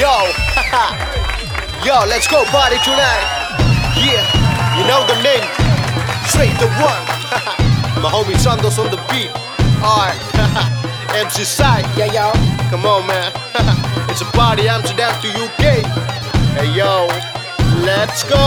Yo, yo, let's go party tonight. Yeah, you know the name, straight the one. My homie Sandos on the beat. Alright, MC Side. Yeah, yo. Come on, man. It's a party, Amsterdam to UK. Hey, yo, let's go.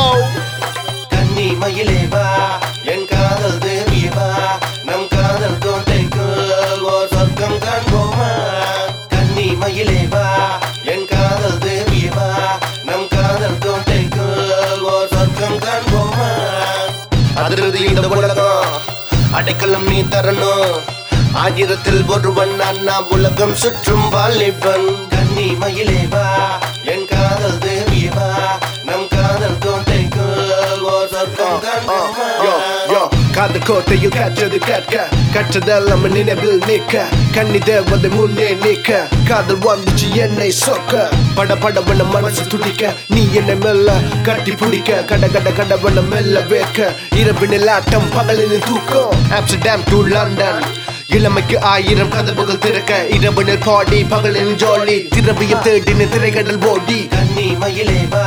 கன்னி மயிலேவா என் காதல் தேவியவா நம் காதல் கோட்டைக்குள் ஓர் சொர்க்கம் காண்போமா கன்னி மயிலேவா என் காதல் தேவியவா நம் காதல் கோட்டைக்குள் ஓர் சொர்க்கம் காண்போமா அதிர்ந்து இந்த உலகம் அடைக்கலம் நீ தரணும் ஆயிரத்தில் ஒருவன் அண்ணா உலகம் சுற்றும் வாலிபன் கன்னி மயிலேவா என் காதல் தேவியவா நம் காதல் கோட்டைக்குள் ஓர் சொர்க்கம் காண்போமா காதல் கோட்டையில் காற்றது கேட்க கற்றதெல்லாம் நினைவில் நிற்க கன்னி தேவதை முன்னே நிற்க காதல் வந்துச்சு என்னை சொக்க பட படவன மனசு துடிக்க நீ என்னை மெல்ல கட்டி பிடிக்க கட கட கடவன மெல்ல வைக்க இரவினில் ஆட்டம் பகலின் தூக்கம் ஆம்ஸ்டர்டாம் டு லண்டன் இளமைக்கு 1000 கதவுகள் திறக்க இரவினில் பாடி பகலின் ஜாலி திரவியம் தேடின திரைக்கடல் ஓடி கன்னி மயிலேவா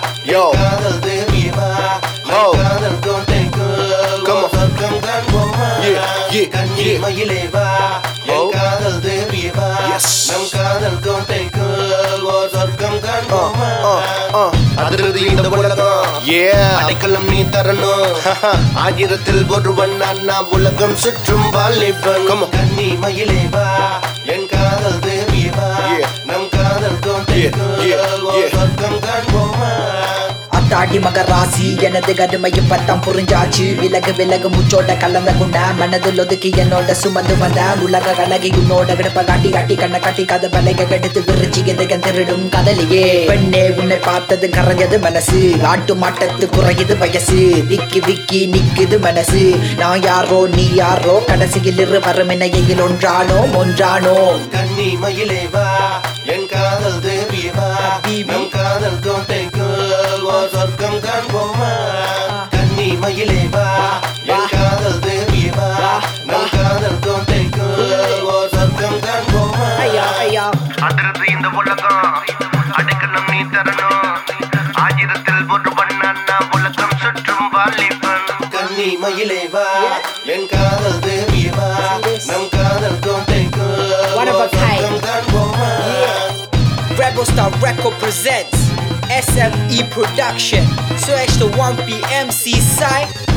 காதல் தேவியவா காதல் கோட்டைக்குள் சொர்க்கம் காண்போமா கன்னி மயிலேவா காதல் தேவியவா நம் காதல் கோட்டைக்குள் ஓர் சொர்க்கம் காண்போமா அதிர்ந்து இந்த உலகம் அடைக்கலம் நீ தரணும் ஆயிரத்தில் ஒருவன் அண்ணா உலகம் சுற்றும் வாலிபன் கன்னி மயிலேவா என் காதல் தேவியவா நம் காதல் கோட்டைக்குள் ஓர் சொர்க்கம் காண்போமா தாடி மக ராசி எனது கருமையும் பத்தம் புரிஞ்சாச்சு விலகு விலகு முச்சோட கலந்த குண்ட மனதில் ஒதுக்கி என்னோட சுமந்து வந்த உலக கலகி உன்னோட விடப்ப காட்டி காட்டி கண்ணை காட்டி கதை பலைக கெடுத்து விரிச்சி எதுக திருடும் கதலியே பெண்ணே உன்னை பார்த்தது கரைஞ்சது மனசு ஆட்டு மாட்டத்து குறையுது வயசு விக்கி விக்கி நிக்குது மனசு நான் யாரோ நீ யாரோ கடைசியில் இரு வறுமினையில் ஒன்றானோ கன்னி மயிலேவா என் காதல் தேவியவா நம் காதல் கோட்டைக்குள் ஓர் சொர்க்கம் காண்போமா கன்னி மயிலேவா என் காதல் தேவியவா நம் காதல் கோட்டைக்குள் ஓர் சொர்க்கம் காண்போமா அதிர்ந்து இந்த உலகம் அடைக்கலம் நீ தரணும் ஆயிரத்தில் ஒருவன் அண்ணா உலகம் சுற்றும் வாலிபன் கன்னி மயிலேவா என் காதல் தேவியவா நம் காதல் கோட்டைக்குள் ஓர் சொர்க்கம் காண்போமா Rebel Star Record presents SME Production. So extra 1 PM C side.